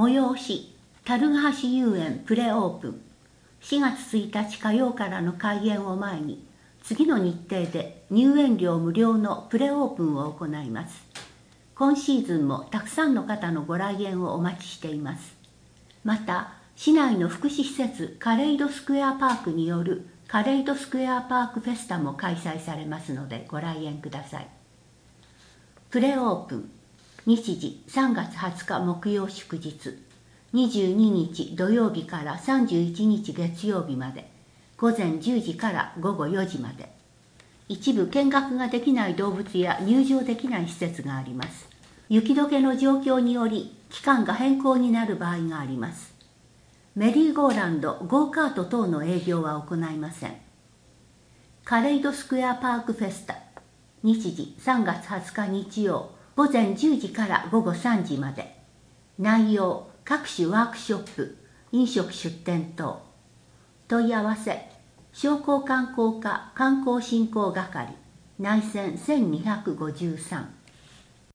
催し、樽ヶ橋遊園プレオープン。4月1日火曜からの開園を前に、次の日程で入園料無料のプレオープンを行います。今シーズンもたくさんの方のご来園をお待ちしています。また、市内の福祉施設カレイドスクエアパークによるカレイドスクエアパークフェスタも開催されますのでご来園ください。プレオープン。日時3月20日木曜祝日、22日土曜日から31日月曜日まで、午前10時から午後4時まで。一部見学ができない動物や入場できない施設があります。雪解けの状況により期間が変更になる場合があります。メリーゴーランド、ゴーカート等の営業は行いません。カレイドスクエアパークフェスタ。日時3月20日日曜、午前10時から午後3時まで。内容、各種ワークショップ、飲食出店等。問い合わせ、商工観光課観光振興係、内線1253。